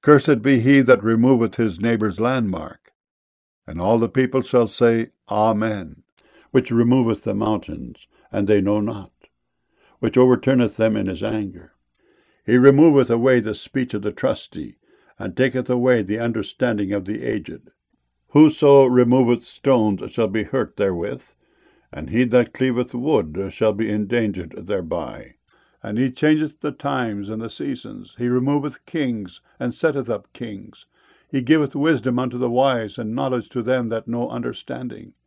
Cursed be he that removeth his neighbour's landmark. And all the people shall say, Amen, which removeth the mountains, and they know not, which overturneth them in his anger. He removeth away the speech of the trusty, and taketh away the understanding of the aged. Whoso removeth stones shall be hurt therewith, and he that cleaveth wood shall be endangered thereby. And he changeth the times and the seasons. He removeth kings, and setteth up kings. He giveth wisdom unto the wise, and knowledge to them that know understanding.